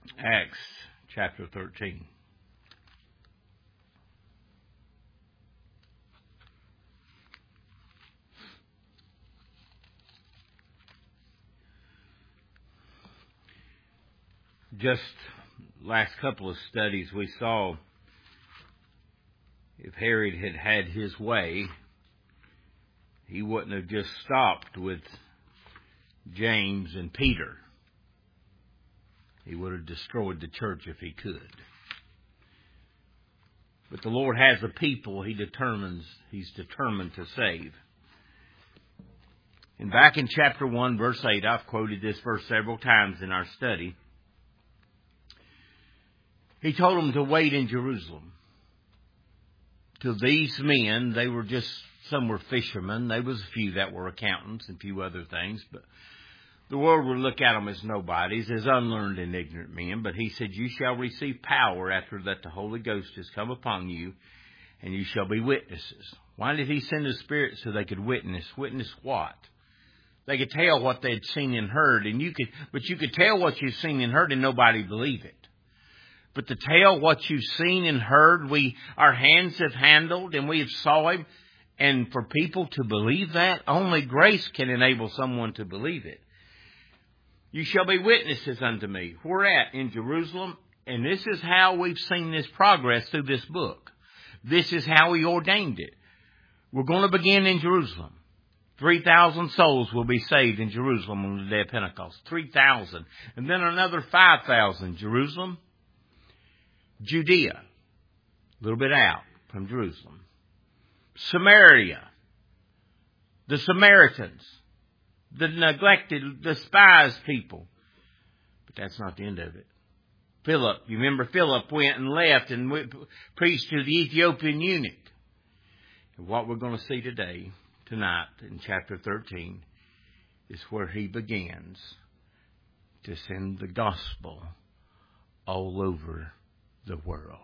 Acts chapter 13. Just last couple of studies we saw, if Herod had had his way, he wouldn't have just stopped with James and Peter. He would have destroyed the church if he could. But the Lord has a people He's determined to save. And back in chapter 1, verse 8, I've quoted this verse several times in our study. He told them to wait in Jerusalem. To these men, some were fishermen. There was a few that were accountants and a few other things, but the world would look at them as nobodies, as unlearned and ignorant men. But he said, you shall receive power after that the Holy Ghost has come upon you, and you shall be witnesses. Why did he send the Spirit? So they could witness. Witness what? They could tell what they'd seen and heard, but you could tell what you've seen and heard and nobody believe it. But to tell what you've seen and heard, our hands have handled and we have saw Him. And for people to believe that, only grace can enable someone to believe it. You shall be witnesses unto me. Where at? In Jerusalem. And this is how we've seen this progress through this book. This is how He ordained it. We're going to begin in Jerusalem. 3,000 souls will be saved in Jerusalem on the day of Pentecost. 3,000. And then another 5,000. Jerusalem. Judea. A little bit out from Jerusalem. Samaria. The Samaritans. The neglected, despised people. But that's not the end of it. Philip, you remember Philip went and left and preached to the Ethiopian eunuch. And what we're going to see tonight in chapter 13, is where he begins to send the gospel all over the world.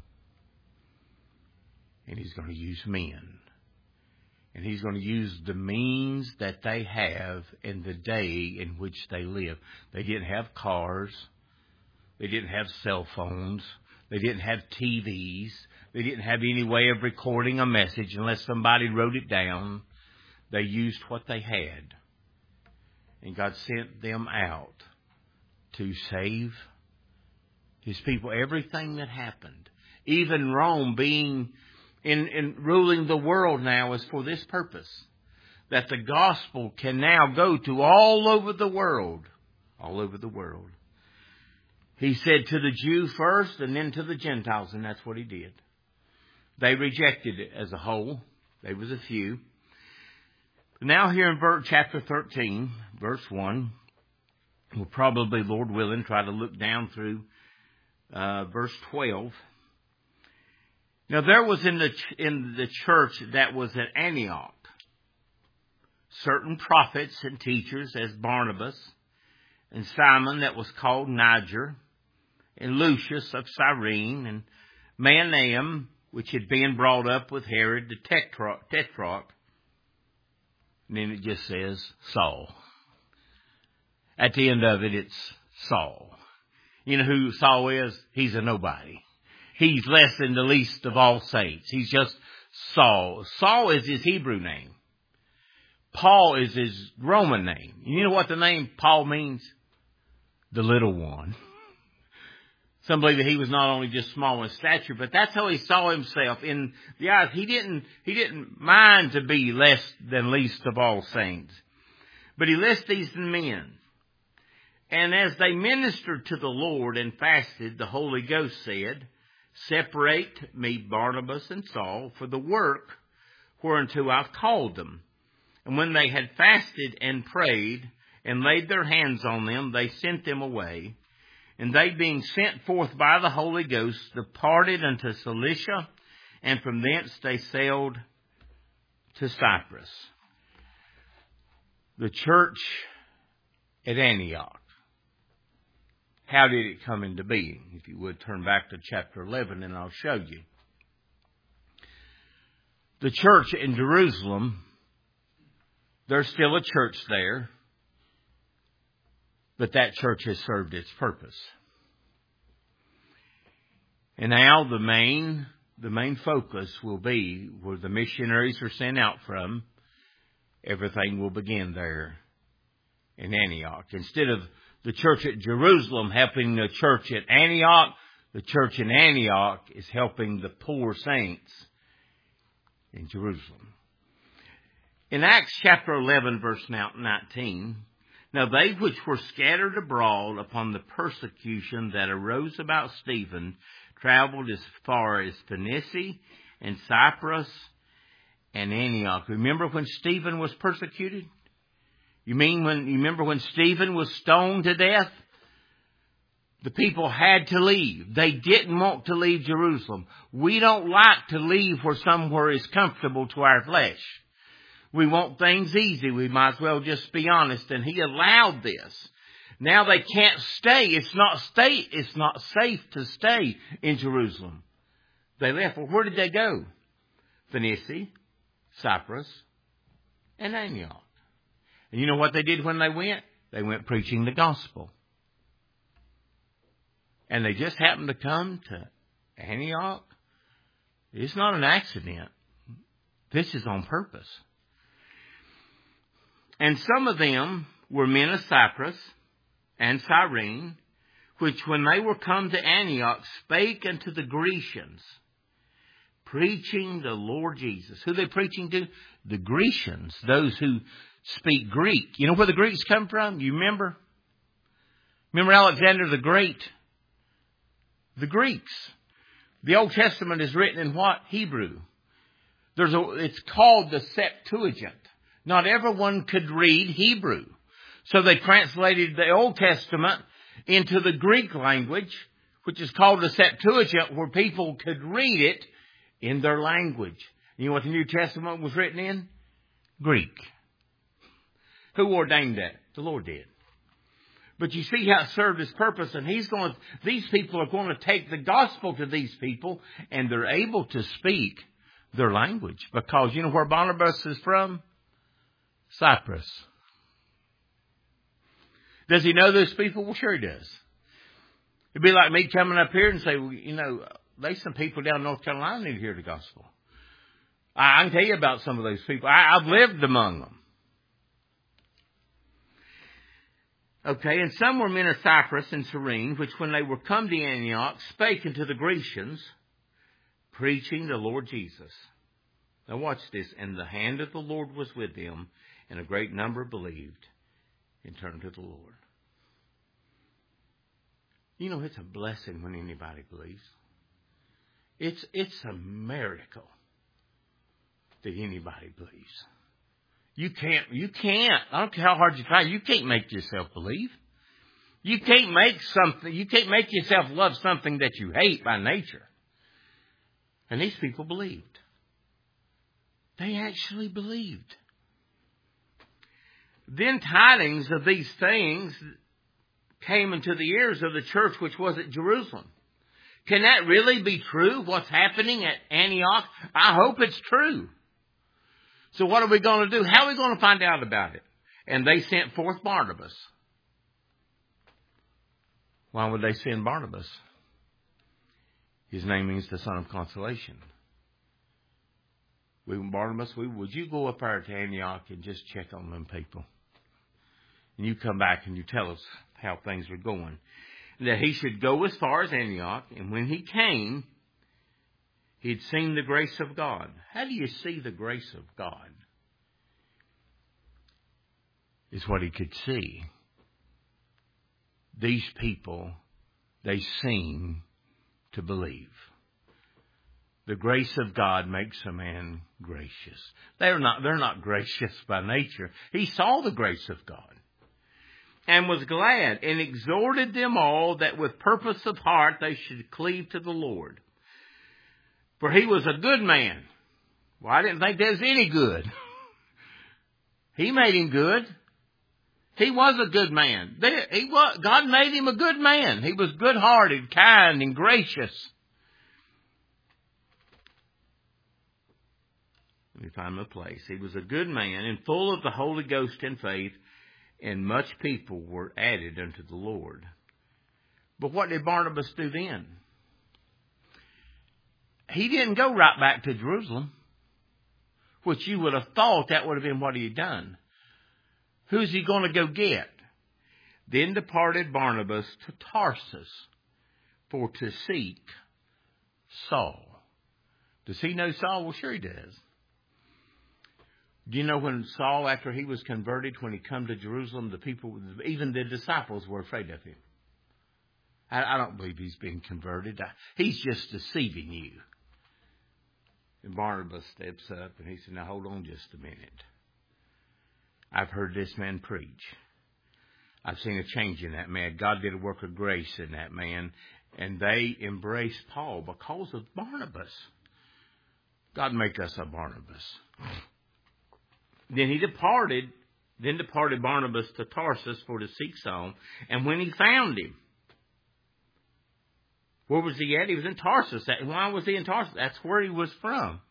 And he's going to use men. And He's going to use the means that they have in the day in which they live. They didn't have cars. They didn't have cell phones. They didn't have TVs. They didn't have any way of recording a message unless somebody wrote it down. They used what they had. And God sent them out to save His people. Everything that happened, even Rome being in ruling the world now, is for this purpose. That the gospel can now go to all over the world. All over the world. He said to the Jew first and then to the Gentiles, and that's what He did. They rejected it as a whole. There was a few. Now here in chapter 13, verse 1, we'll probably, Lord willing, try to look down through verse 12. Now there was in the church that was at Antioch certain prophets and teachers, as Barnabas and Simon that was called Niger, and Lucius of Cyrene, and Manaen, which had been brought up with Herod the Tetrarch. And then it just says Saul. At the end of it, it's Saul. You know who Saul is? He's a nobody. He's less than the least of all saints. He's just Saul. Saul is his Hebrew name. Paul is his Roman name. You know what the name Paul means? The little one. Some believe that he was not only just small in stature, but that's how he saw himself in the eyes. He didn't mind to be less than least of all saints. But he lists these men. And as they ministered to the Lord and fasted, the Holy Ghost said, separate me, Barnabas and Saul, for the work whereunto I've called them. And when they had fasted and prayed and laid their hands on them, they sent them away. And they, being sent forth by the Holy Ghost, departed unto Cilicia, and from thence they sailed to Cyprus. The church at Antioch. How did it come into being? If you would turn back to chapter 11 and I'll show you. The church in Jerusalem, there's still a church there, but that church has served its purpose. And now the main focus will be where the missionaries are sent out from. Everything will begin there in Antioch. Instead of the church at Jerusalem helping the church at Antioch, the church in Antioch is helping the poor saints in Jerusalem. In Acts chapter 11, verse 19, now they which were scattered abroad upon the persecution that arose about Stephen traveled as far as Phoenicia and Cyprus and Antioch. Remember when Stephen was persecuted? You remember when Stephen was stoned to death? The people had to leave. They didn't want to leave Jerusalem. We don't like to leave where somewhere is comfortable to our flesh. We want things easy. We might as well just be honest. And he allowed this. Now they can't stay. It's not safe to stay in Jerusalem. They left. Well, where did they go? Phoenicia, Cyprus, and Antioch. And you know what they did when they went? They went preaching the gospel. And they just happened to come to Antioch. It's not an accident. This is on purpose. And some of them were men of Cyprus and Cyrene, which when they were come to Antioch spake unto the Grecians, preaching the Lord Jesus. Who are they preaching to? The Grecians, those who speak Greek. You know where the Greeks come from? You remember? Remember Alexander the Great? The Greeks. The Old Testament is written in what? Hebrew. It's called the Septuagint. Not everyone could read Hebrew. So they translated the Old Testament into the Greek language, which is called the Septuagint, where people could read it in their language. You know what the New Testament was written in? Greek. Who ordained that? The Lord did. But you see how it served his purpose, and these people are going to take the gospel to these people, and they're able to speak their language. Because you know where Barnabas is from? Cyprus. Does he know those people? Well, sure he does. It'd be like me coming up here and say, well, you know, there's some people down in North Carolina need to hear the gospel. I can tell you about some of those people. I've lived among them. Okay, and some were men of Cyprus and Cyrene, which when they were come to Antioch, spake unto the Grecians, preaching the Lord Jesus. Now watch this. And the hand of the Lord was with them, and a great number believed and turned to the Lord. You know, it's a blessing when anybody believes. It's a miracle that anybody believes. You can't, I don't care how hard you try, you can't make yourself believe. You can't make yourself love something that you hate by nature. And these people believed. They actually believed. Then tidings of these things came into the ears of the church which was at Jerusalem. Can that really be true, what's happening at Antioch? I hope it's true. So what are we going to do? How are we going to find out about it? And they sent forth Barnabas. Why would they send Barnabas? His name means the son of consolation. Barnabas, would you go up there to Antioch and just check on them people? And you come back and you tell us how things are going. That he should go as far as Antioch, and when he came, he'd seen the grace of God. How do you see the grace of God? Is what he could see. These people, they seem to believe. The grace of God makes a man gracious. They're not gracious by nature. He saw the grace of God and was glad and exhorted them all that with purpose of heart they should cleave to the Lord. For he was a good man. Well, I didn't think there was any good. He made him good. He was a good man. God made him a good man. He was good-hearted, kind, and gracious. Let me find my place. He was a good man and full of the Holy Ghost and faith, and much people were added unto the Lord. But what did Barnabas do then? he didn't go right back to Jerusalem, which you would have thought that would have been what he had done. Who's he going to go get? Then departed Barnabas to Tarsus for to seek Saul. Does he know Saul? Well, sure he does. Do you know when Saul, after he was converted, when he come to Jerusalem, the people, even the disciples, were afraid of him? I don't believe he's been converted. He's just deceiving you. And Barnabas steps up and he said, now hold on just a minute. I've heard this man preach. I've seen a change in that man. God did a work of grace in that man. And they embraced Paul because of Barnabas. God make us a Barnabas. Then departed Barnabas to Tarsus for to seek Saul. And when he found him, where was he at? He was in Tarsus. Why was he in Tarsus? That's where he was from.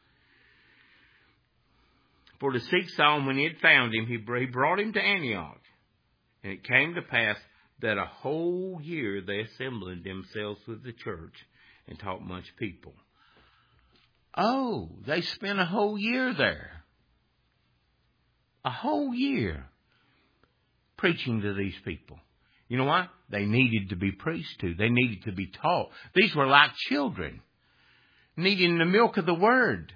For to seek Saul, when he had found him, he brought him to Antioch. And it came to pass that a whole year they assembled themselves with the church and taught much people. Oh, they spent a whole year there. A whole year preaching to these people. You know what? They needed to be preached to. They needed to be taught. These were like children, needing the milk of the word.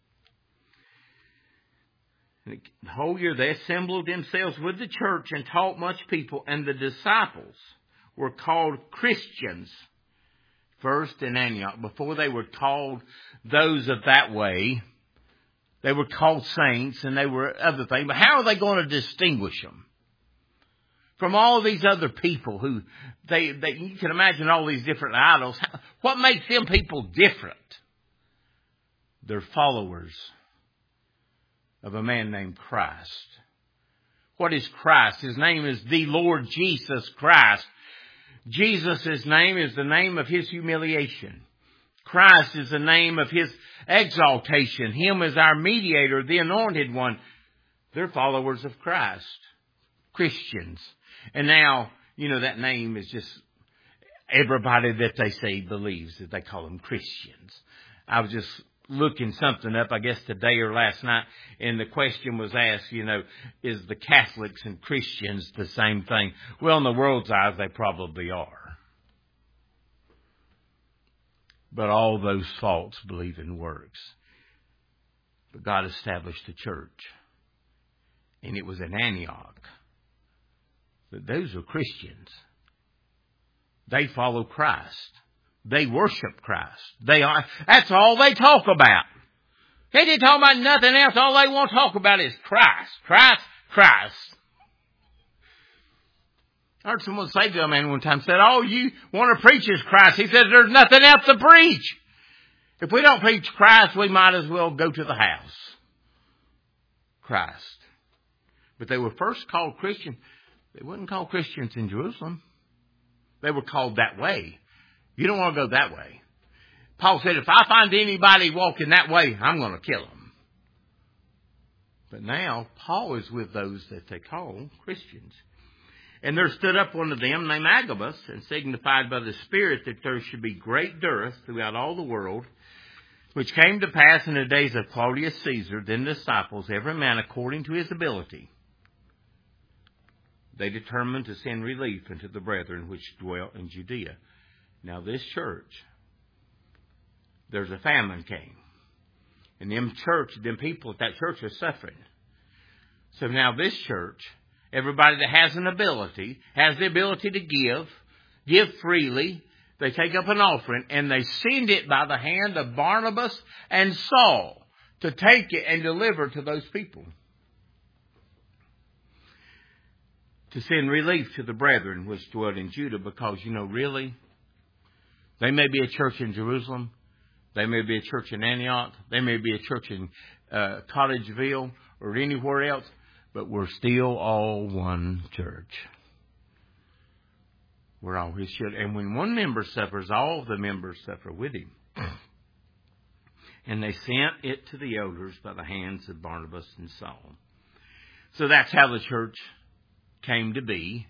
And the whole year they assembled themselves with the church and taught much people. And the disciples were called Christians first in Antioch. Before they were called those of that way, they were called saints and they were other things. But how are they going to distinguish them from all these other people who you can imagine all these different idols? What makes them people different? They're followers of a man named Christ. What is Christ? His name is the Lord Jesus Christ. Jesus' name is the name of his humiliation. Christ is the name of his exaltation. Him as our mediator, the anointed one. They're followers of Christ. Christians. And now, you know, that name is just everybody that they say believes that they call them Christians. I was just looking something up, I guess today or last night, and the question was asked, you know, is the Catholics and Christians the same thing? Well, in the world's eyes, they probably are. But all those false believe in works. But God established a church. And it was in Antioch. But those are Christians. They follow Christ. They worship Christ. That's all they talk about. They didn't talk about nothing else. All they want to talk about is Christ. Christ. Christ. I heard someone say to a man one time, said, oh, you want to preach is Christ. He said, there's nothing else to preach. If we don't preach Christ, we might as well go to the house. Christ. But they were first called Christians. They weren't called Christians in Jerusalem. They were called that way. You don't want to go that way. Paul said, if I find anybody walking that way, I'm going to kill them. But now, Paul is with those that they call Christians. And there stood up one of them named Agabus, and signified by the Spirit that there should be great dearth throughout all the world, which came to pass in the days of Claudius Caesar. Then the disciples, every man according to his ability, they determined to send relief unto the brethren which dwelt in Judea. Now this church, there's a famine came. And them people at that church are suffering. So now this church, everybody that has an ability, has the ability to give freely. They take up an offering and they send it by the hand of Barnabas and Saul to take it and deliver to those people. To send relief to the brethren which dwelt in Judah, because, you know, really, they may be a church in Jerusalem. They may be a church in Antioch. They may be a church in Cottageville or anywhere else. But we're still all one church. We're all his children. And when one member suffers, all the members suffer with him. And they sent it to the elders by the hands of Barnabas and Saul. So that's how the church came to be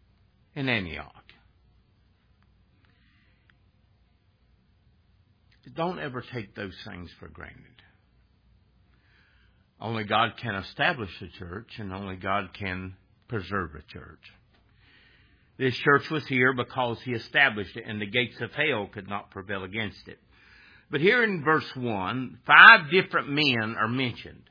in Antioch. don't ever take those things for granted. Only God can establish a church, and only God can preserve a church. This church was here because He established it, and the gates of hell could not prevail against it. But here in verse 1, 5 different men are mentioned.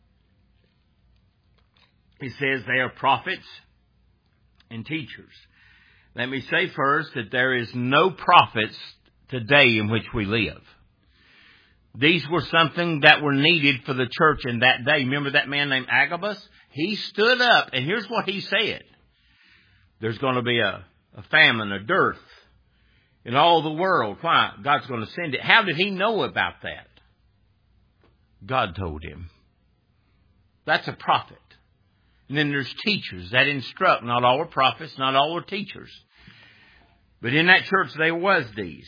It says they are prophets and teachers. Let me say first that there is no prophets today in which we live. These were something that were needed for the church in that day. Remember that man named Agabus? He stood up, and here's what he said. There's going to be a famine, a dearth in all the world. Why? God's going to send it. How did he know about that? God told him. That's a prophet. And then there's teachers that instruct. Not all are prophets, not all are teachers. But in that church there was these.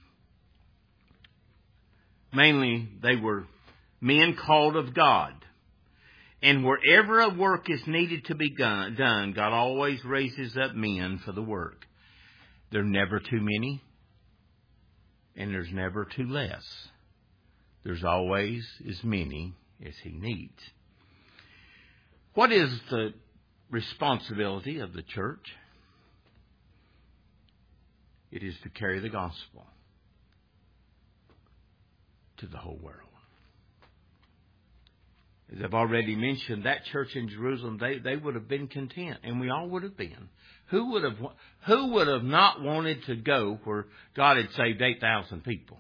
Mainly they were men called of God. And wherever a work is needed to be done, God always raises up men for the work. There are never too many, and there's never too less. There's always as many as He needs. What is the responsibility of the church? It is to carry the gospel to the whole world. As I've already mentioned, that church in Jerusalem, they would have been content, and we all would have been. Who would have not wanted to go where God had saved 8,000 people?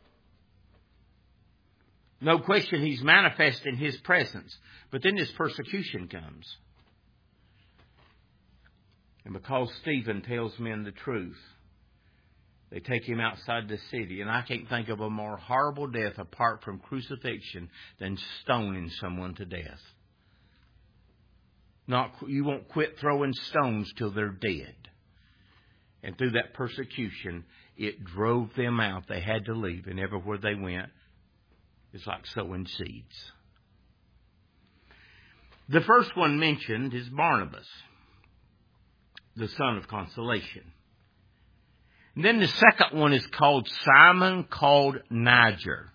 No question He's manifesting His presence. But then this persecution comes. And because Stephen tells men the truth, they take him outside the city. And I can't think of a more horrible death apart from crucifixion than stoning someone to death. You won't quit throwing stones till they're dead. And through that persecution, it drove them out. They had to leave. And everywhere they went, it's like sowing seeds. The first one mentioned is Barnabas, the son of consolation. And then the second one is called Simon, called Niger.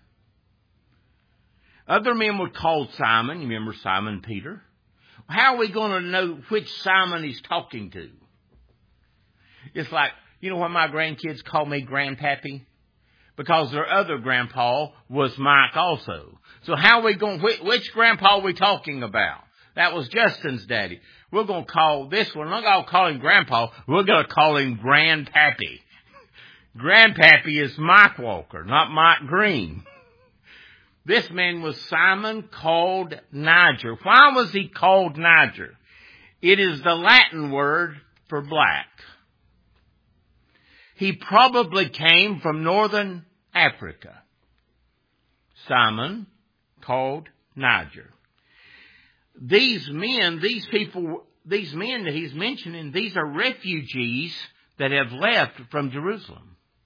Other men were called Simon. You remember Simon Peter? How are we going to know which Simon he's talking to? It's like, you know why my grandkids call me Grandpappy? Because their other grandpa was Mike also. So how are we going, which grandpa are we talking about? That was Justin's daddy. We're going to call this one, we're not going to call him Grandpa, we're going to call him Grandpappy. Grandpappy is Mike Walker, not Mike Green. This man was Simon, called Niger. Why was he called Niger? It is the Latin word for black. He probably came from northern Africa. Simon, called Niger. These men, these men that he's mentioning, these are refugees that have left from Jerusalem.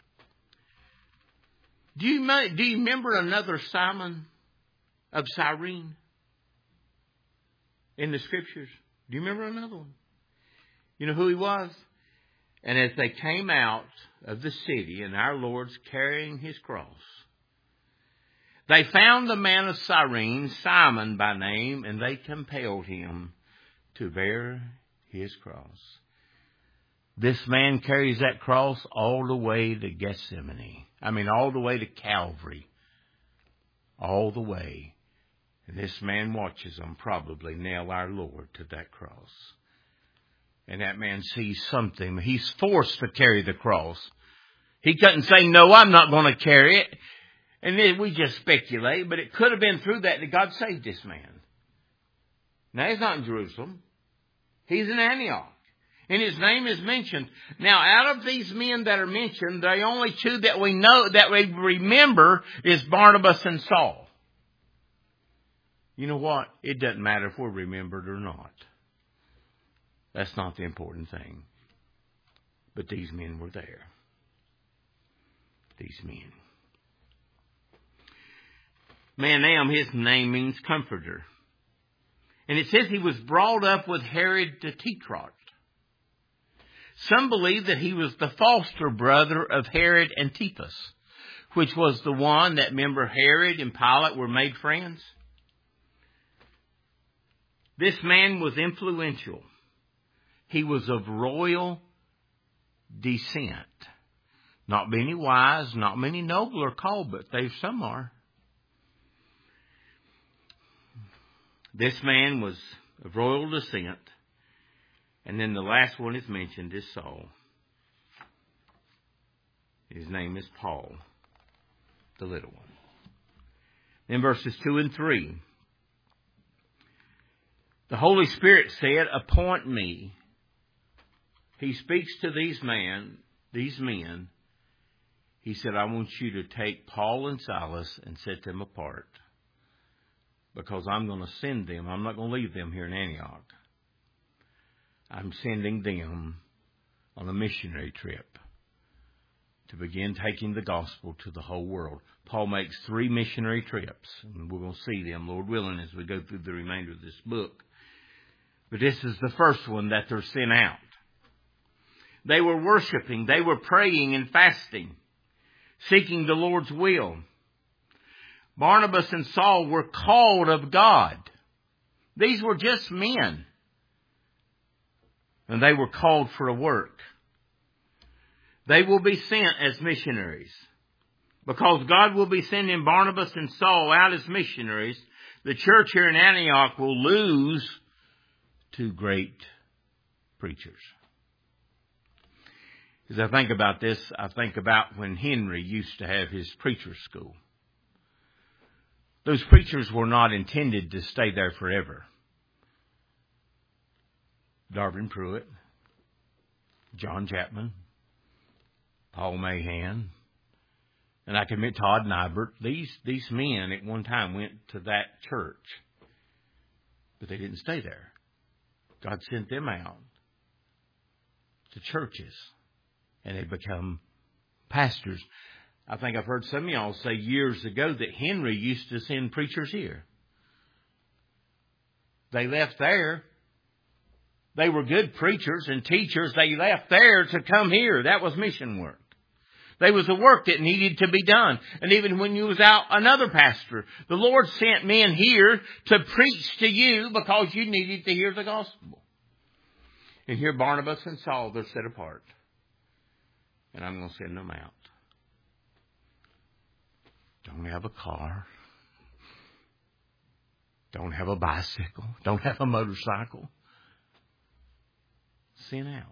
Do you remember another Simon of Cyrene in the Scriptures? Do you remember another one? You know who he was? And as they came out of the city, and our Lord's carrying His cross, they found the man of Cyrene, Simon by name, and they compelled him to bear his cross. This man carries that cross all the way to Gethsemane. All the way to Calvary. All the way. And this man watches them probably nail our Lord to that cross. And that man sees something. He's forced to carry the cross. He couldn't say, no, I'm not going to carry it. And then we just speculate, but it could have been through that God saved this man. Now, he's not in Jerusalem. He's in Antioch. And his name is mentioned. Now, out of these men that are mentioned, the only two that we know, that we remember, is Barnabas and Saul. You know what? It doesn't matter if we're remembered or not. That's not the important thing. But these men were there. These men. Manaam, his name means comforter. And it says he was brought up with Herod the Tetrarch. Some believe that he was the foster brother of Herod Antipas, which was the one that, remember, Herod and Pilate were made friends? This man was influential. He was of royal descent. Not many wise, not many noble are called, but some are. This man was of royal descent. And then the last one is mentioned is Saul. His name is Paul, the little one. In verses 2 and 3, the Holy Spirit said, appoint me. He speaks to these men. He said, I want you to take Paul and Silas and set them apart, because I'm going to send them. I'm not going to leave them here in Antioch. I'm sending them on a missionary trip to begin taking the gospel to the whole world. Paul makes 3 missionary trips, and we're going to see them, Lord willing, as we go through the remainder of this book. But this is the first one that they're sent out. They were worshiping, they were praying and fasting, seeking the Lord's will. Barnabas and Saul were called of God. These were just men. And they were called for a work. They will be sent as missionaries. Because God will be sending Barnabas and Saul out as missionaries, the church here in Antioch will lose 2 great preachers. As I think about this, I think about when Henry used to have his preacher's school. Those preachers were not intended to stay there forever. Darvin Pruitt, John Chapman, Paul Mahan, and I can admit Todd Nybert. These men at one time went to that church, but they didn't stay there. God sent them out to churches, and they become pastors. I think I've heard some of y'all say years ago that Henry used to send preachers here. They left there. They were good preachers and teachers. They left there to come here. That was mission work. There was a work that needed to be done. And even when you was out another pastor, the Lord sent men here to preach to you because you needed to hear the gospel. And here Barnabas and Saul, they're set apart. And I'm going to send them out. Don't have a car. Don't have a bicycle. Don't have a motorcycle. Sent out.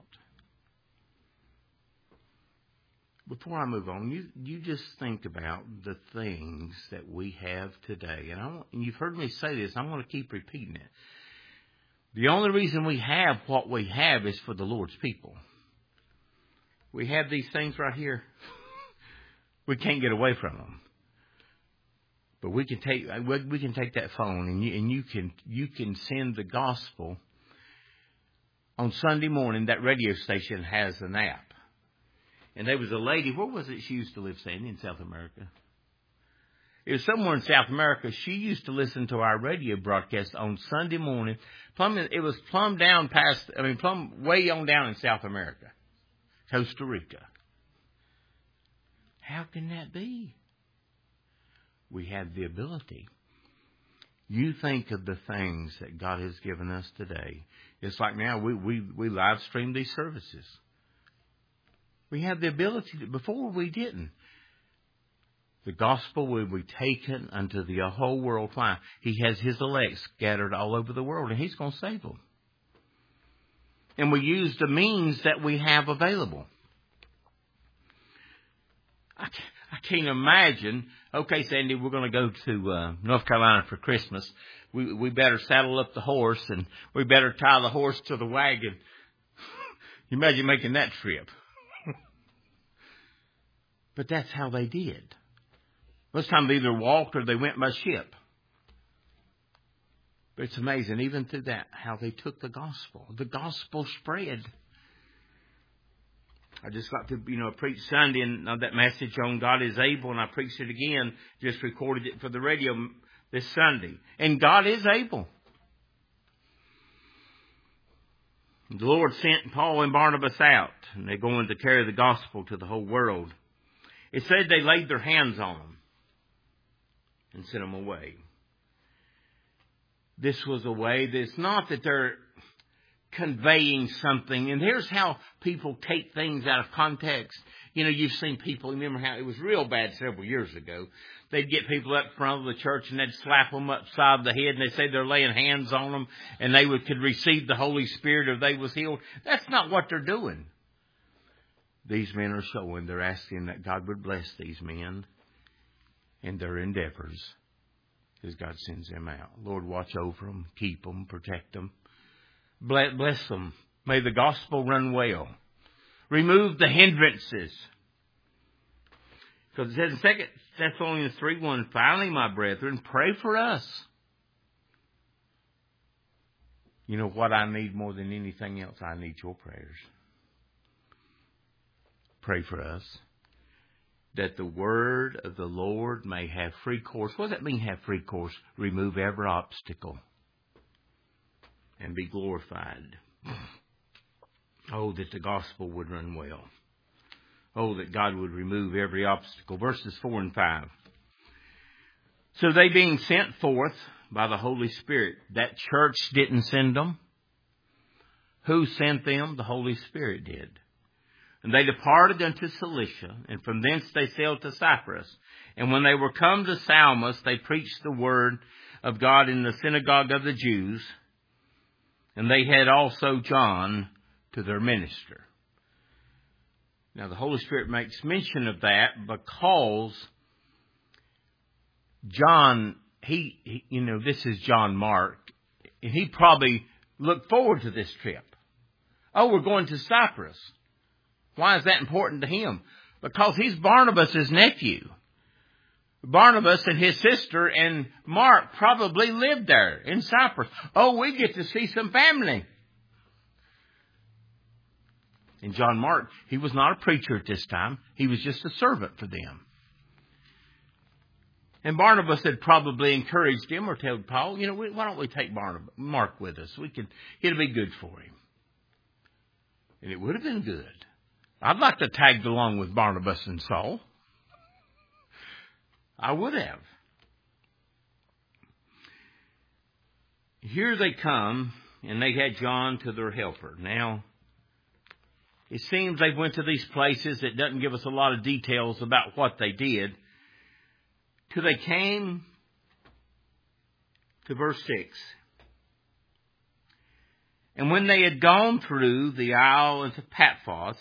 Before I move on, you just think about the things that we have today. And you've heard me say this. I'm going to keep repeating it. The only reason we have what we have is for the Lord's people. We have these things right here. We can't get away from them. But we can take that phone and you can send the gospel. On Sunday morning, that radio station has an app. And there was a lady, where was it she used to live, Sandy, in South America? It was somewhere in South America. She used to listen to our radio broadcast on Sunday morning. It was plumb way on down in South America, Costa Rica. How can that be? We have the ability. You think of the things that God has given us today. It's like now we live stream these services. We have the ability to, before we didn't. The gospel will be taken unto the whole world. Why? He has His elect scattered all over the world, and He's going to save them. And we use the means that we have available. I can't imagine. Okay, Sandy, we're going to go to North Carolina for Christmas. We better saddle up the horse, and we better tie the horse to the wagon. You imagine making that trip. But that's how they did. Most times they either walked or they went by ship. But it's amazing, even through that, how they took the gospel. The gospel spread. I just got to, preach Sunday and that message on God is able, and I preached it again, just recorded it for the radio this Sunday. And God is able. The Lord sent Paul and Barnabas out, and they're going to carry the gospel to the whole world. It said they laid their hands on them and sent them away. This was a way that's not that they're conveying something. And here's how people take things out of context. You know, you've seen people, remember how it was real bad several years ago. They'd get people up front of the church and they'd slap them upside the head and they'd say they're laying hands on them and they could receive the Holy Spirit if they was healed. That's not what they're doing. These men are showing, they're asking that God would bless these men in their endeavors as God sends them out. Lord, watch over them, keep them, protect them. Bless them. May the gospel run well. Remove the hindrances. Because it says in 2 Thessalonians 3:1, finally, my brethren, pray for us. You know what I need more than anything else? I need your prayers. Pray for us that the word of the Lord may have free course. What does that mean, have free course? Remove every obstacle and be glorified. Oh, that the gospel would run well. Oh, that God would remove every obstacle. Verses 4 and 5. So they being sent forth by the Holy Spirit. That church didn't send them. Who sent them? The Holy Spirit did. And they departed unto Cilicia, and from thence they sailed to Cyprus. And when they were come to Salmus, they preached the word of God in the synagogue of the Jews. And they had also John to their minister. Now the Holy Spirit makes mention of that because John, this is John Mark, and he probably looked forward to this trip. Oh, we're going to Cyprus. Why is that important to him? Because he's Barnabas' nephew. Barnabas and his sister and Mark probably lived there in Cyprus. Oh, we get to see some family. And John Mark, he was not a preacher at this time. He was just a servant for them. And Barnabas had probably encouraged him or told Paul, why don't we take Mark with us? It'll be good for him. And it would have been good. I'd like to tag along with Barnabas and Saul. I would have. Here they come, and they had John to their helper. Now, it seems they went to these places. It doesn't give us a lot of details about what they did. Till they came to verse 6. And when they had gone through the isle into Paphos,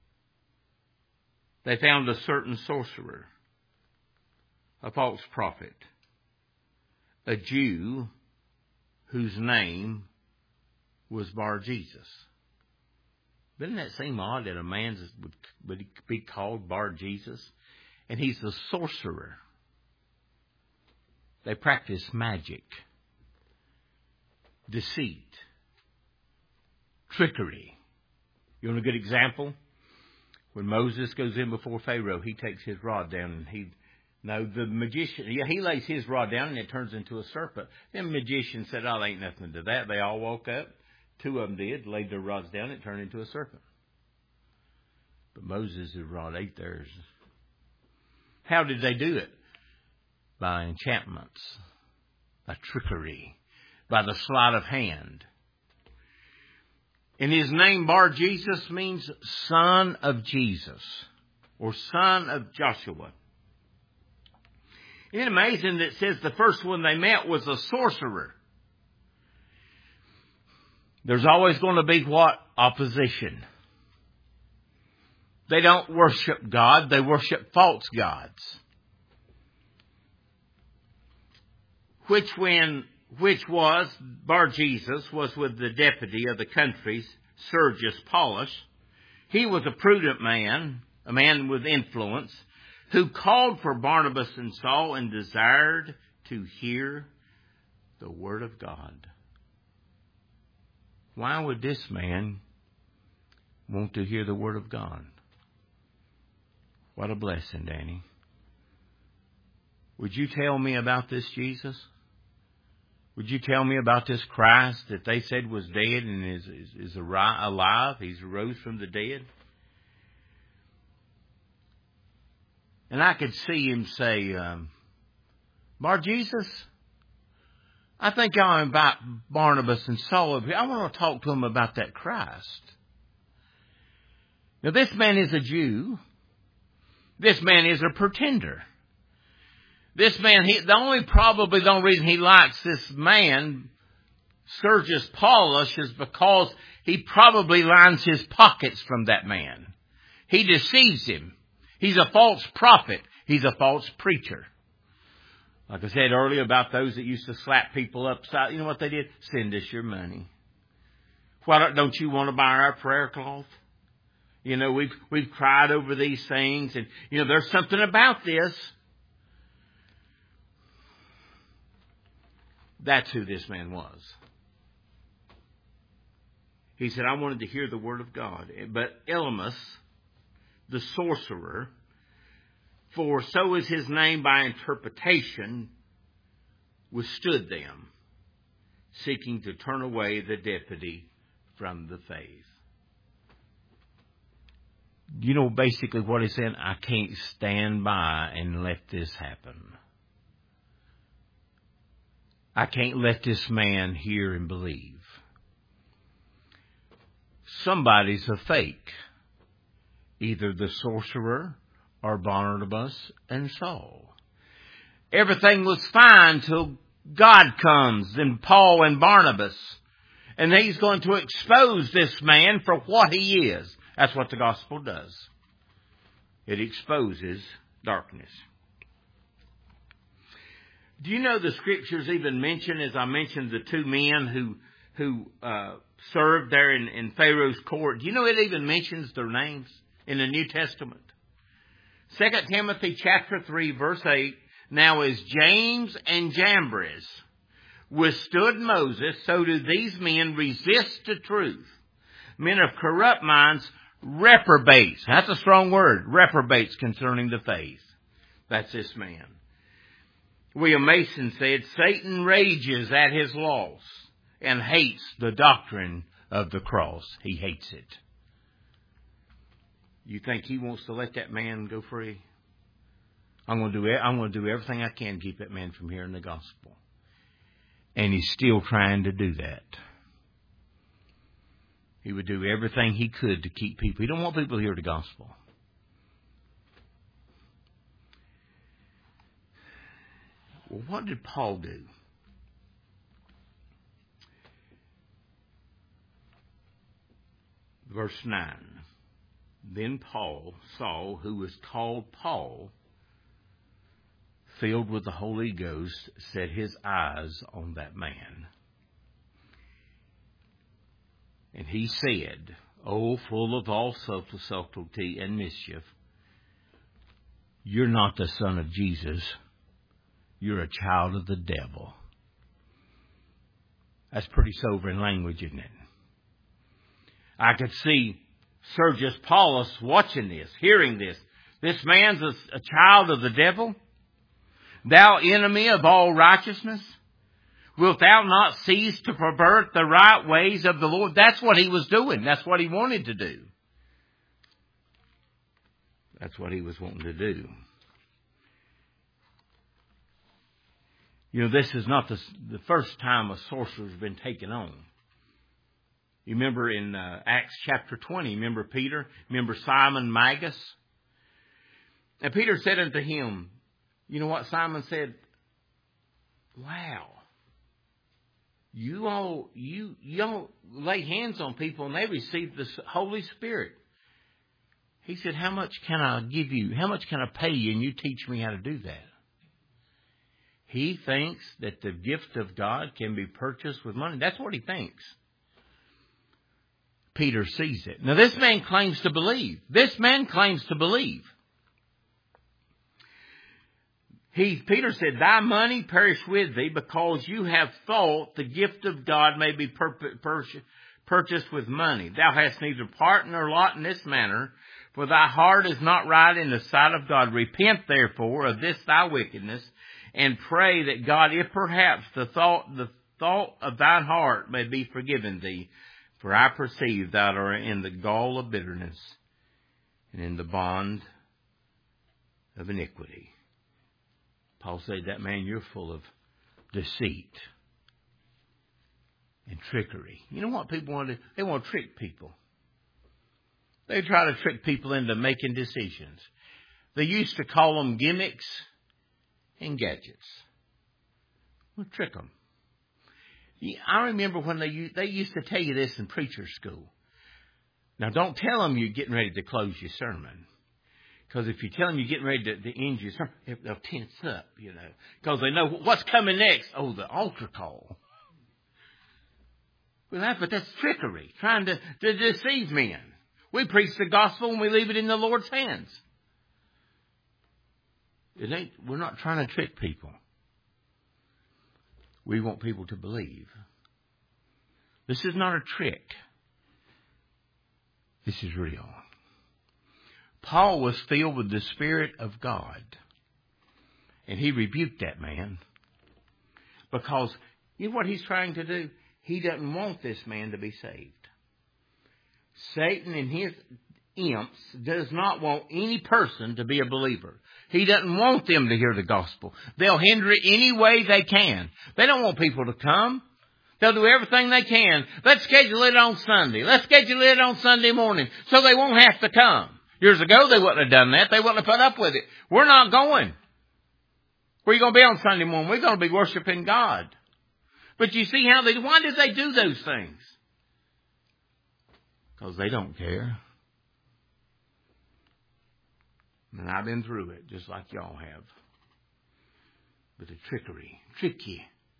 they found a certain sorcerer, a false prophet, a Jew whose name was Bar-Jesus. Doesn't that seem odd that a man would be called Bar-Jesus? And he's a sorcerer. They practice magic, deceit, trickery. You want a good example? When Moses goes in before Pharaoh, he takes his rod down and the magician, he lays his rod down and it turns into a serpent. Then the magician said, there ain't nothing to that. They all woke up. 2 of them did, laid their rods down, it turned into a serpent. But Moses' rod ate theirs. How did they do it? By enchantments, by trickery, by the sleight of hand. And his name Bar-Jesus means son of Jesus or son of Joshua. Isn't it amazing that it says the first one they met was a sorcerer? There's always going to be what? Opposition. They don't worship God, they worship false gods. Which was, Bar-Jesus was with the deputy of the countries, Sergius Paulus. He was a prudent man, a man with influence, who called for Barnabas and Saul and desired to hear the word of God. Why would this man want to hear the word of God? What a blessing, Danny. Would you tell me about this Jesus? Would you tell me about this Christ that they said was dead and is alive? He's rose from the dead. And I could see him say, Bar Jesus, I think I'll invite Barnabas and Saul over here. I want to talk to them about that Christ. Now, this man is a Jew. This man is a pretender. This man, the only reason he likes this man, Sergius Paulus, is because he probably lines his pockets from that man. He deceives him. He's a false prophet. He's a false preacher. Like I said earlier about those that used to slap people upside, you know what they did? Send us your money. Why don't you want to buy our prayer cloth? You know, we've cried over these things, and you know, there's something about this. That's who this man was. He said, I wanted to hear the word of God. But Elymas, the sorcerer, for so is his name by interpretation, withstood them, seeking to turn away the deputy from the faith. You know basically what he said? I can't stand by and let this happen. I can't let this man hear and believe. Somebody's a fake. Either the sorcerer or Barnabas and Saul. Everything was fine till God comes, then Paul and Barnabas. And he's going to expose this man for what he is. That's what the gospel does. It exposes darkness. Do you know the scriptures even mention, as I mentioned, the two men who served there in Pharaoh's court? Do you know it even mentions their names in the New Testament? 2 Timothy chapter 3 verse 8, now as James and Jambres withstood Moses, so do these men resist the truth. Men of corrupt minds, reprobates. That's a strong word. Reprobates concerning the faith. That's this man. William Mason said, Satan rages at his loss and hates the doctrine of the cross. He hates it. You think he wants to let that man go free? I'm going to do everything I can to keep that man from hearing the gospel. And he's still trying to do that. He would do everything he could to keep people. He don't want people to hear the gospel. Well, what did Paul do? Verse 9. Then Saul, who was called Paul, filled with the Holy Ghost, set his eyes on that man. And he said, O full of all subtlety and mischief, you're not the son of Jesus. You're a child of the devil. That's pretty sobering language, isn't it? I could see Sergius Paulus watching this, hearing this. This man's a child of the devil. Thou enemy of all righteousness, wilt thou not cease to pervert the right ways of the Lord? That's what he was doing. That's what he wanted to do. That's what he was wanting to do. You know, this is not the first time a sorcerer's been taken on. You remember in Acts chapter 20, remember Peter? Remember Simon Magus? And Peter said unto him, you know what Simon said? Wow. You all lay hands on people and they receive the Holy Spirit. He said, how much can I give you? How much can I pay you and you teach me how to do that? He thinks that the gift of God can be purchased with money. That's what he thinks. Peter sees it. Now this man claims to believe. This man claims to believe. Peter said, thy money perish with thee because you have thought the gift of God may be purchased with money. Thou hast neither part nor lot in this manner, for thy heart is not right in the sight of God. Repent therefore of this thy wickedness, and pray that God, if perhaps the thought of thine heart may be forgiven thee. For I perceive thou art in the gall of bitterness, and in the bond of iniquity. Paul said, that man, you're full of deceit and trickery. You know what people want to do? They want to trick people. They try to trick people into making decisions. They used to call them gimmicks and gadgets. We'll trick them. I remember when they used to tell you this in preacher school. Now, don't tell them you're getting ready to close your sermon. Because if you tell them you're getting ready to end your sermon, they'll tense up, Because they know what's coming next. Oh, the altar call. Well, but that's trickery, trying to deceive men. We preach the gospel and we leave it in the Lord's hands. We're not trying to trick people. We want people to believe. This is not a trick. This is real. Paul was filled with the Spirit of God. And he rebuked that man. Because, you know what he's trying to do? He doesn't want this man to be saved. Satan and his imps does not want any person to be a believer. He doesn't want them to hear the gospel. They'll hinder it any way they can. They don't want people to come. They'll do everything they can. Let's schedule it on Sunday. Let's schedule it on Sunday morning so they won't have to come. Years ago, they wouldn't have done that. They wouldn't have put up with it. We're not going. Where are you going to be on Sunday morning? We're going to be worshiping God. But you see why did they do those things? Because they don't care. And I've been through it, just like y'all have. But the trickery, tricky.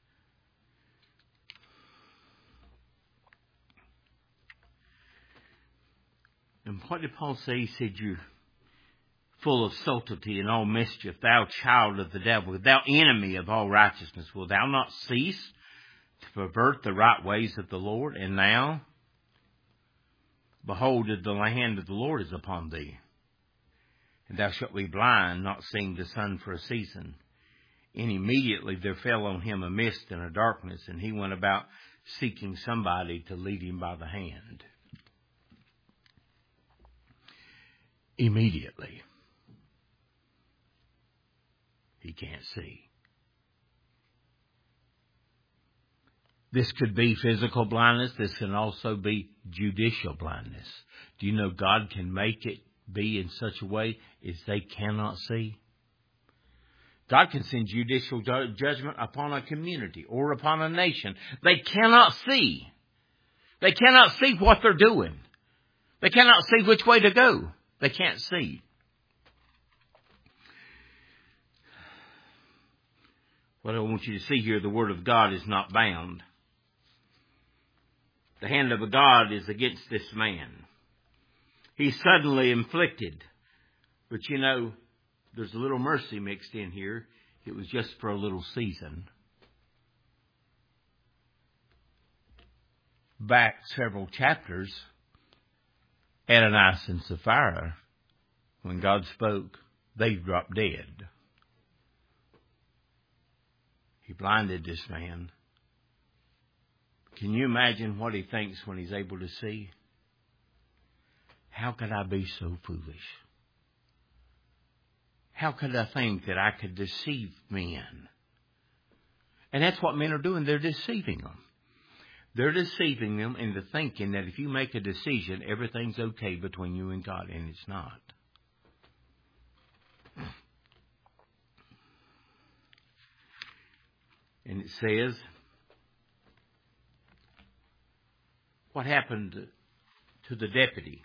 And what did Paul say? He said, you're full of subtlety and all mischief, thou child of the devil, thou enemy of all righteousness. Will thou not cease to pervert the right ways of the Lord? And now, behold, the hand of the Lord is upon thee. And thou shalt be blind, not seeing the sun for a season. And immediately there fell on him a mist and a darkness, and he went about seeking somebody to lead him by the hand. Immediately. He can't see. This could be physical blindness. This can also be judicial blindness. Do you know God can make it be in such a way as they cannot see? God can send judicial judgment upon a community or upon a nation. They cannot see. They cannot see what they're doing. They cannot see which way to go. They can't see. What I want you to see here, the Word of God is not bound. The hand of God is against this man. He's suddenly inflicted. But there's a little mercy mixed in here. It was just for a little season. Back several chapters, Ananias and Sapphira, when God spoke, they dropped dead. He blinded this man. Can you imagine what he thinks when he's able to see? How could I be so foolish? How could I think that I could deceive men? And that's what men are doing. They're deceiving them. They're deceiving them into thinking that if you make a decision, everything's okay between you and God, and it's not. And it says, what happened to the deputy?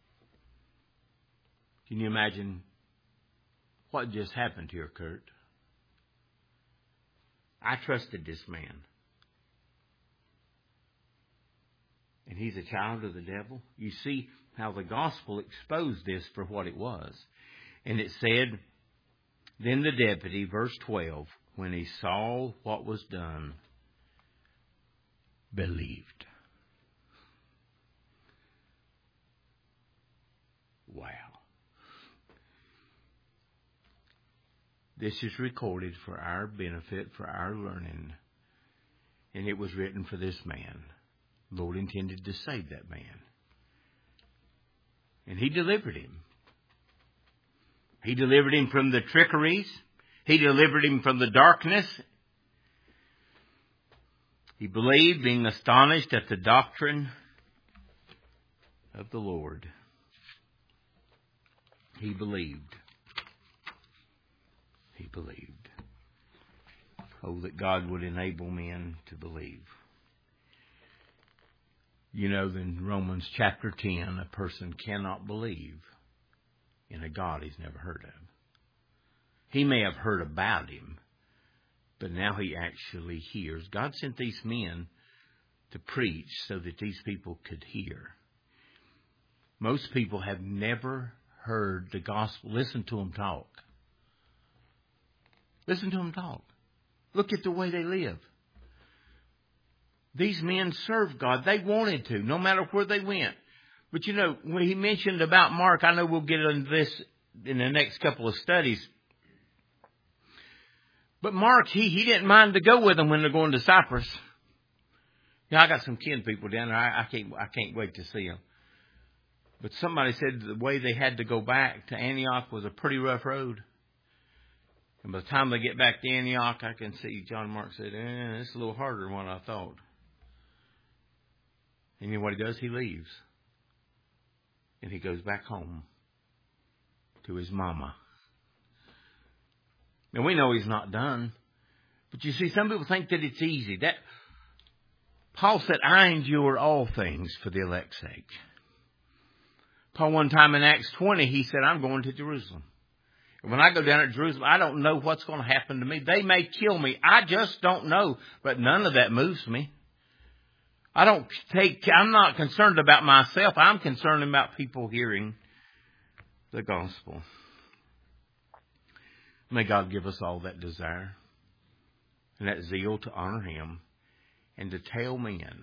Can you imagine what just happened here, Kurt? I trusted this man. And he's a child of the devil. You see how the gospel exposed this for what it was. And it said, then the deputy, verse 12, when he saw what was done, believed. Wow. This is recorded for our benefit, for our learning. And it was written for this man. The Lord intended to save that man. And He delivered him. He delivered him from the trickeries. He delivered him from the darkness. He believed, being astonished at the doctrine of the Lord. He believed. He believed. Oh, that God would enable men to believe. You know, in Romans chapter 10, a person cannot believe in a God he's never heard of. He may have heard about him, but now he actually hears. God sent these men to preach so that these people could hear. Most people have never heard the gospel. Listen to them talk. Listen to them talk. Look at the way they live. These men served God. They wanted to, no matter where they went. But you know, when he mentioned about Mark, I know we'll get into this in the next couple of studies. But Mark, he didn't mind to go with them when they're going to Cyprus. I got some kin people down there. I can't wait to see them. But somebody said the way they had to go back to Antioch was a pretty rough road. And by the time they get back to Antioch, I can see John Mark said, it's a little harder than what I thought. And you know what he does? He leaves. And he goes back home to his mama. And we know he's not done. But you see, some people think that it's easy. That Paul said, I endure all things for the elect's sake. Paul, one time in Acts 20, he said, I'm going to Jerusalem. And when I go down to Jerusalem, I don't know what's going to happen to me. They may kill me. I just don't know. But none of that moves me. I'm not concerned about myself. I'm concerned about people hearing the gospel. May God give us all that desire and that zeal to honor Him and to tell men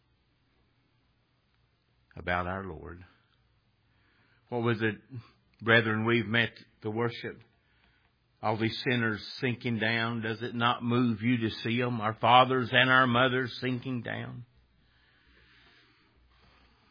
about our Lord. What was it, brethren, we've met the worship? All these sinners sinking down. Does it not move you to see them? Our fathers and our mothers sinking down.